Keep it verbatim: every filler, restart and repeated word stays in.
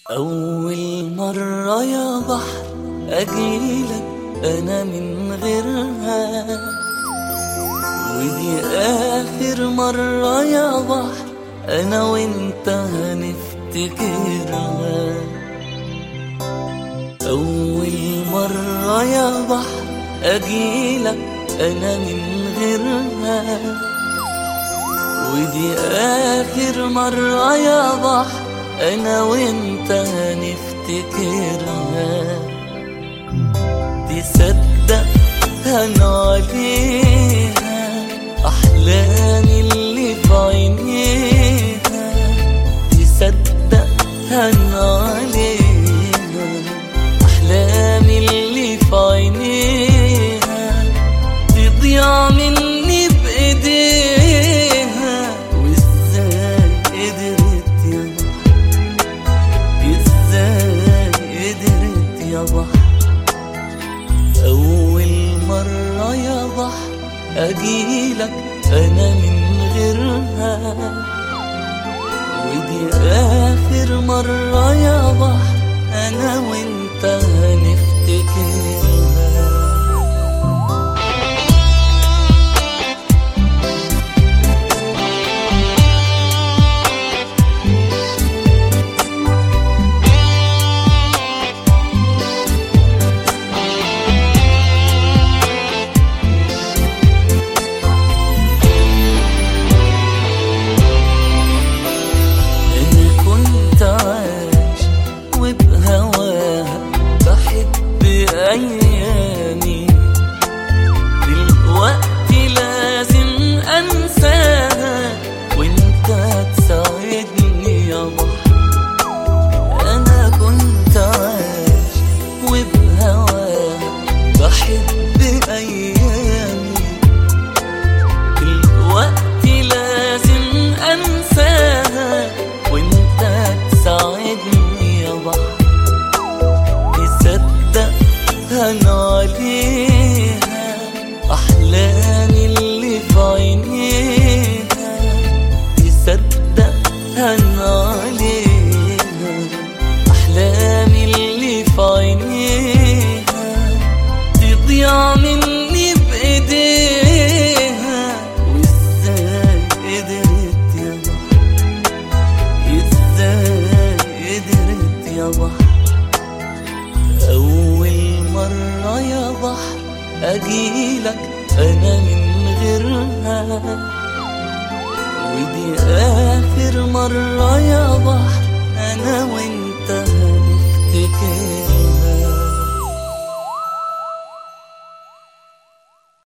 أول مرة يا بحر أجيلك أنا من غيرها، ودي آخر مرة يا بحر أنا وإنت هنفتكرها. أول مرة يا بحر أجيلك أنا من غيرها، ودي آخر مرة يا بحر أنا وإنت هنفتكرها. تصدق هن عليها أحلامي اللي في عينيها، تصدق هن عليها أحلامي اللي في عينيها، تضيع مني بإيديها. وإزاي قدرت يا بحر، إزاي قدرت يا بحر. أول مرة يا بحر أجيلك أنا من غيرها، ودي آخر مرة يا بحر أنا وإنت هنفتكرها. أيامي دلوقتي لازم أنساها وإنت تساعدني يا بحر. أنا كنت عايش وبهواها بحب أيامي، دلوقتي لازم أنساها وإنت تساعدني يا بحر. تصدق هن عليها أحلامي اللي في عينيها، تصدق هن عليها أحلامي اللي في عينيها، تضيع مني بإيديها. وإزاي قدرت يا بحر، إزاي قدرت يا بحر. أول مرة يا بحر أجيلك أنا من غيرها، ودي آخر مرة يا بحر أنا وإنت